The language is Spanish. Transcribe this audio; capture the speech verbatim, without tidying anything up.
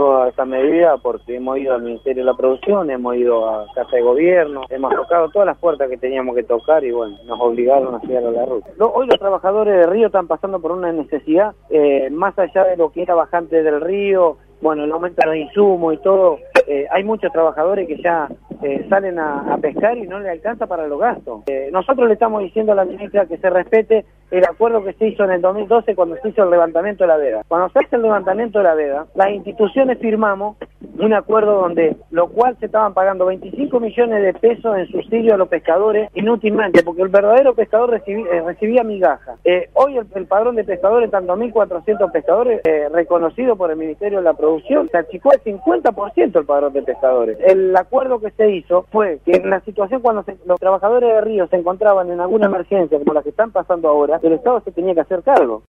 llegó a esta medida porque hemos ido al Ministerio de la Producción, hemos ido a Casa de Gobierno, hemos tocado todas las puertas que teníamos que tocar y bueno, nos obligaron a seguir a la ruta. Hoy los trabajadores de Río están pasando por una necesidad, eh, más allá de lo que era bajante del río, bueno, el aumento de los insumos y todo, eh, hay muchos trabajadores que ya eh, salen a, a pescar y no le alcanza para los gastos. Eh, nosotros le estamos diciendo a la ministra que se respete el acuerdo que se hizo en el dos mil doce cuando se hizo el levantamiento de la veda. Cuando se hace el levantamiento de la veda, las instituciones firmamos un acuerdo donde lo cual se estaban pagando veinticinco millones de pesos en subsidio a los pescadores inútilmente, porque el verdadero pescador recibía, eh, recibía migajas. Eh, hoy el, el padrón de pescadores están dos mil cuatrocientos pescadores eh, reconocidos por el Ministerio de la Producción, se achicó el cincuenta por ciento el padrón de pescadores. El acuerdo que se hizo fue que en la situación cuando se, los trabajadores de Río se encontraban en alguna emergencia como la que están pasando ahora, el Estado se tenía que hacer cargo.